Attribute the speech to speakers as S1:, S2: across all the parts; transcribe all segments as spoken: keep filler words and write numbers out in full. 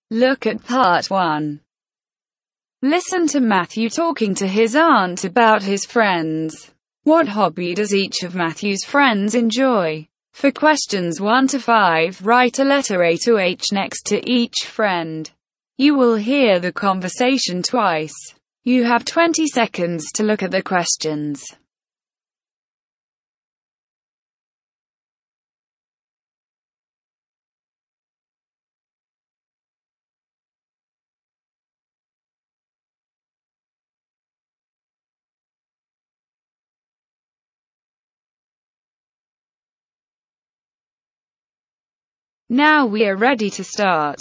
S1: Look at part one. Listen to Matthew talking to his aunt about his friends. What hobby does each of Matthew's friends enjoy? For questions one to five, write a letter A to H next to each friend. You will hear the conversation twice. You have twenty seconds to look at the questions. Now we are ready to start.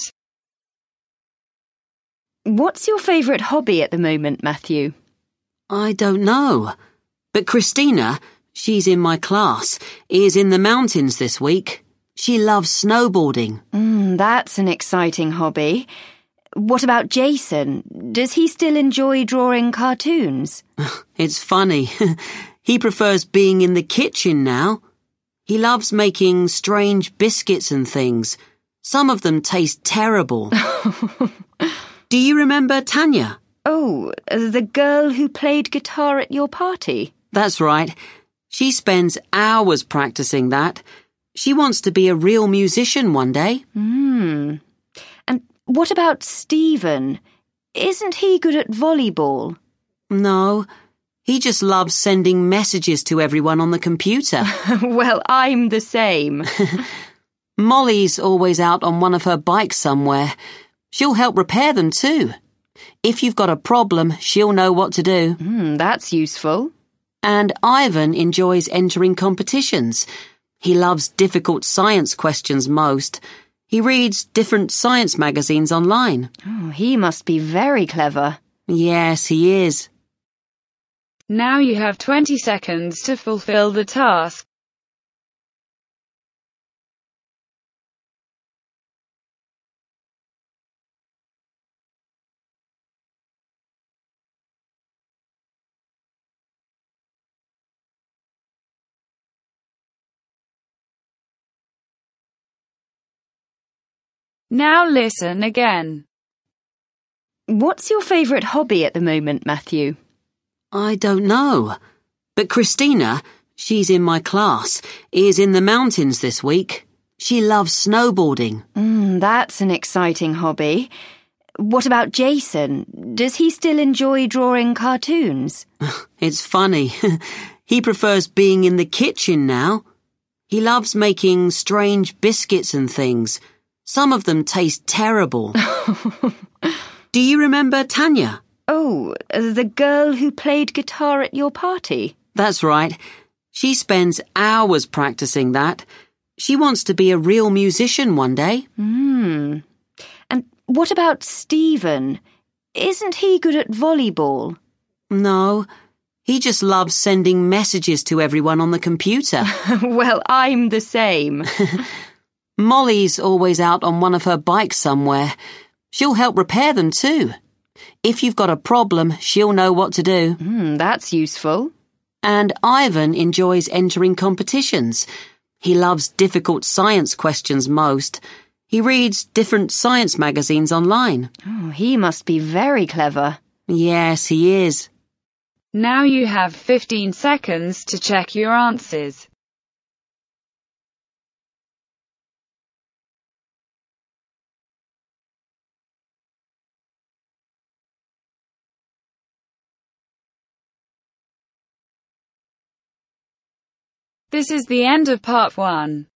S2: What's your favourite hobby at the moment, Matthew?
S3: I don't know. But Christina, she's in my class, is in the mountains this week. She loves snowboarding.
S2: Mm, that's an exciting hobby. What about Jason? Does he still enjoy drawing cartoons?
S3: It's funny. He prefers being in the kitchen now. He loves making strange biscuits and things. Some of them taste terrible. Do you remember Tanya?
S2: Oh, the girl who played guitar at your party?
S3: That's right. She spends hours practicing that. She wants to be a real musician one day.
S2: Hmm. And what about Stephen? Isn't he good at volleyball?
S3: No. He just loves sending messages to everyone on the computer.
S2: Well, I'm the same.
S3: Molly's always out on one of her bikes somewhere. She'll help repair them too. If you've got a problem, she'll know what to do.
S2: Mm, that's useful.
S3: And Ivan enjoys entering competitions. He loves difficult science questions most. He reads different science magazines online.
S2: Oh, he must be very clever.
S3: Yes, he is.
S1: Now you have twenty seconds to fulfill the task. Now listen again.
S2: What's your favourite hobby at the moment, Matthew?
S3: I don't know. But Christina, she's in my class, is in the mountains this week. She loves snowboarding.
S2: Mm, that's an exciting hobby. What about Jason? Does he still enjoy drawing cartoons?
S3: It's funny. He prefers being in the kitchen now. He loves making strange biscuits and things. Some of them taste terrible. Do you remember Tanya?
S2: Oh, the girl who played guitar at your party?
S3: That's right. She spends hours practicing that. She wants to be a real musician one day.
S2: Hmm. And what about Stephen? Isn't he good at volleyball?
S3: No. He just loves sending messages to everyone on the computer.
S2: Well, I'm the same.
S3: Molly's always out on one of her bikes somewhere. She'll help repair them too. If you've got a problem, she'll know what to do.
S2: Mm, that's useful.
S3: And Ivan enjoys entering competitions. He loves difficult science questions most. He reads different science magazines online.
S2: Oh, he must be very clever.
S3: Yes, he is.
S1: Now you have fifteen seconds to check your answers. This is the end of part one.